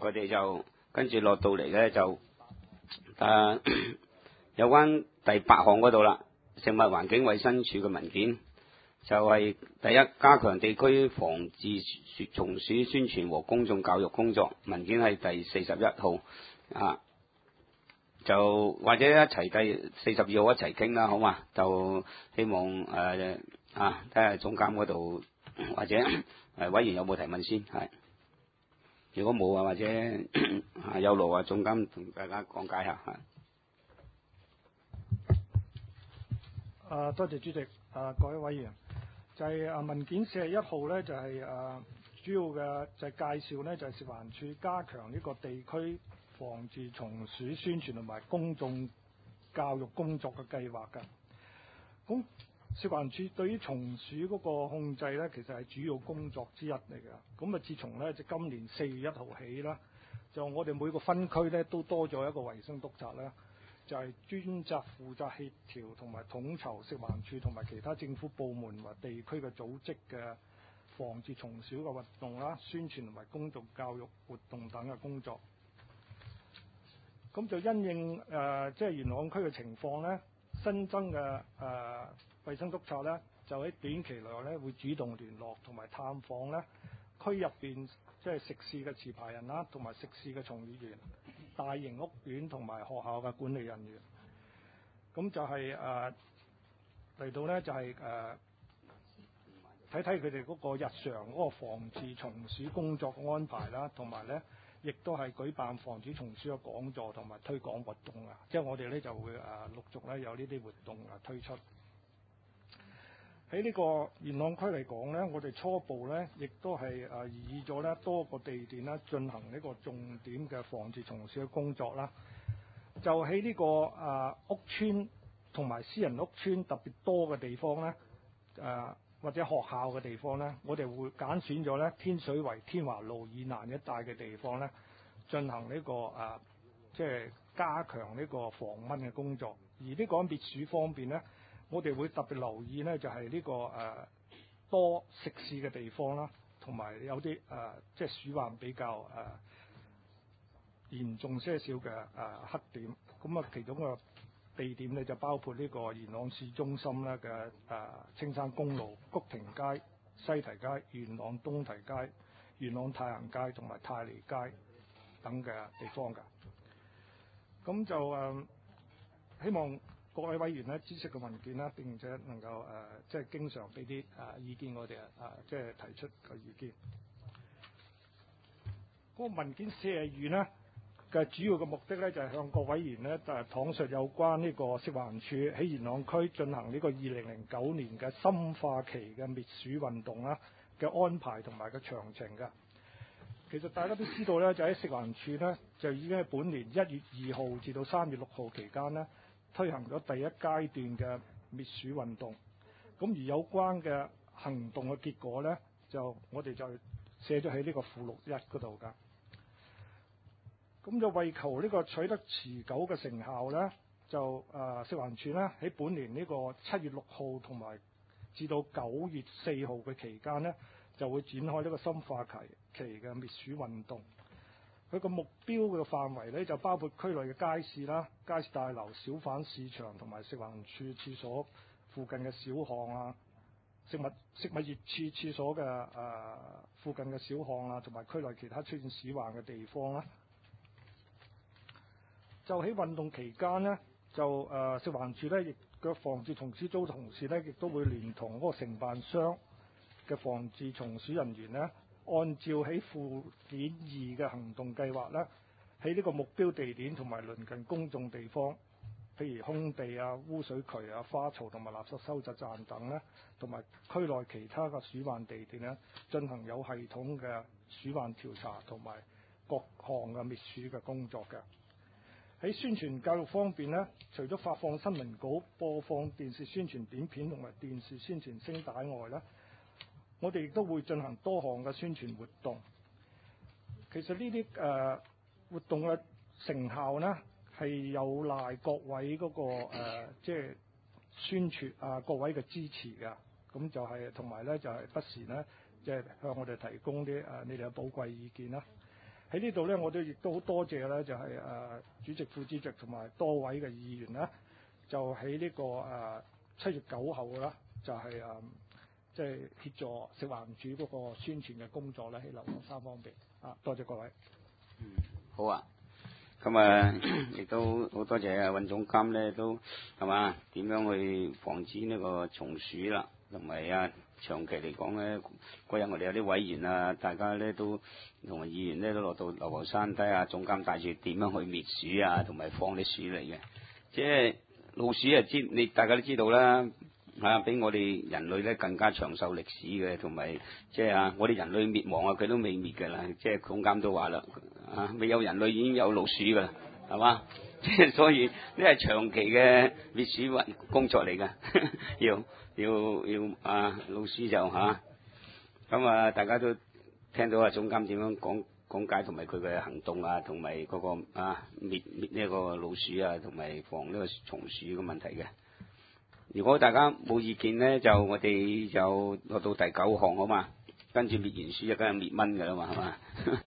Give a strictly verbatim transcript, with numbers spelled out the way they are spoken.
我哋就跟住落到嚟咧就誒、呃、有關第八項嗰度啦，食物環境衛生署嘅文件就係、是、第一，加強地區防治蟲鼠宣傳和公眾教育工作，文件係第四十一號啊。就或者一齊第四十二號一齊傾啦，好嘛？就希望誒、呃、啊，睇下總監嗰度或者誒、呃、委員有冇提問先，係。如果冇啊，或者啊有勞啊，總監同大家講解下，係。 啊，多謝主席。啊，各位委員，就係、是、啊文件四十一號咧，就係、是、啊主要嘅就係介紹咧，就係食環署加強呢個地區防治蟲鼠宣傳同埋公眾教育工作嘅計劃㗎。咁食環署對於蟲鼠嗰個控制咧，其實係主要工作之一嚟㗎。咁啊，自從咧就今年四月一號起啦，就我哋每個分區咧都多咗一個衞生督察啦，就係、是、專責負責協調同埋統籌食環署同埋其他政府部門或地區嘅組織嘅防治蟲鼠嘅活動啦、宣傳同埋公眾教育活動等嘅工作。咁就因應誒、呃、即係元朗區嘅情況咧，新增嘅誒、呃、衞生督察咧，就喺短期內咧會主動聯絡同埋探訪咧區入邊即係食肆嘅持牌人啦，同埋食肆嘅從業員、大型屋苑同埋學校嘅管理人員。咁就係誒嚟到咧就係誒睇睇佢哋嗰個日常嗰個防治蟲鼠工作嘅安排啦，同埋咧。亦都係舉辦防止蟲鼠嘅講座同埋推廣活動啊！即係我哋咧就會誒陸續咧有呢啲活動啊推出。喺呢個元朗區嚟講咧，我哋初步咧亦都係誒擬議咗咧多個地點啦，進行呢個重點嘅防治蟲鼠嘅工作啦。就喺呢個誒屋邨同埋私人屋邨特別多嘅地方咧，誒。或者學校嘅地方咧，我哋會揀選咗咧天水圍天華路以南一帶嘅地方咧，進行呢、這個誒，即係加強呢個防蚊嘅工作。而呢個滅鼠方面咧，我哋會特別留意咧，就係、是、呢、這個誒、呃、多食肆嘅地方啦，同埋有啲誒、呃、即係鼠患比較誒、呃、嚴重些少嘅誒黑點。咁啊，其中個地點咧就包括呢個元朗市中心咧嘅誒青山公路、谷亭街、西堤街、元朗東堤街、元朗太行街同埋泰利街等嘅地方㗎。咁就誒、呃、希望各位委員咧支持嘅文件啦，並且能夠誒、呃、即係經常俾啲誒意見我哋啊，即係提出個意見。嗰、那個文件四十二呢嘅主要嘅目的咧，就係、是、向各委員咧，就係講述有關呢個食環署喺元朗區進行呢個二零零九年嘅深化期嘅滅鼠運動啦嘅安排同埋個詳情嘅。其實大家都知道咧，就喺食環署咧，就已經喺本年一月二號至到三月六號期間咧，推行咗第一階段嘅滅鼠運動。咁而有關嘅行動嘅結果咧，就我哋就寫咗喺呢個附錄一嗰度㗎。咁就為求呢個取得持久嘅成效咧，就誒、呃、食環署咧喺本年呢個七月六號同埋至到九月四號嘅期間咧，就會展開呢個深化期期嘅滅鼠運動。佢個目標嘅範圍咧就包括區內嘅街市啦、街市大樓、小販市場同埋食環署廁所附近嘅小巷啊、食物食物熱處廁所嘅誒、呃、附近嘅小巷啊，同埋區內其他出現鼠患嘅地方啦。就喺運動期間呢，就誒、呃、食環署咧，亦嘅防治蟲鼠組同事咧，亦都會聯同嗰個承辦商嘅防治蟲鼠人員咧，按照喺附件二嘅行動計劃咧，喺呢個目標地點同埋鄰近公眾地方，譬如空地啊、污水渠啊、花槽同埋垃圾收集站等咧，同埋區內其他嘅鼠患地點咧，進行有系統嘅鼠患調查同埋各項嘅滅鼠嘅工作嘅。喺宣傳教育方面呢，除咗發放新聞稿、播放電視宣傳短片同埋電視宣傳聲帶外呢，我哋亦都會進行多項嘅宣傳活動。其實呢啲誒活動嘅成效呢，係有賴各位嗰、那個誒，即、呃、係、就是、宣傳啊，各位嘅支持㗎。咁就係同埋呢，就係、是、不時呢，即、就、係、是、向我哋提供啲誒、啊、你哋嘅寶貴意見啦。 喺呢度咧，我哋亦都好多謝咧，就係、是、誒、呃、主席、副主席同埋多位嘅議員啦，就喺呢、這個誒七、呃、月九號啦，就係、是、誒。呃即係協助食環署嗰個宣傳嘅工作咧，喺流浮山方面啊，多謝各位。 嗯，好啊。咁啊，亦都好多謝啊，尹總監咧，都係嘛點樣去防止呢個蟲鼠啦，同埋啊長期嚟講咧，嗰日我哋有啲委員啊，大家咧都同埋議員咧都落到流浮山睇下總監帶住點樣去滅鼠啊，同埋放啲鼠嚟嘅。即係老鼠啊，知你大家都知道啦。啊，比我哋人類咧更加長壽歷史嘅，同埋即係啊，我哋人類滅亡啊，佢都未滅㗎啦。即係總監都話啦，啊，未有人類已經有老鼠㗎啦，係嘛？即係所以呢係長期嘅滅鼠運工作嚟㗎，要要要啊，老鼠就嚇咁啊，大家都聽到啊總監點樣講講解同埋佢嘅行動啊，同埋嗰個啊滅滅呢個老鼠啊，同埋防呢個蟲鼠嘅問題嘅。如果大家冇意見咧，就我哋就落到第九項好嘛，跟住滅完鼠就梗係滅蚊㗎啦嘛，係嘛？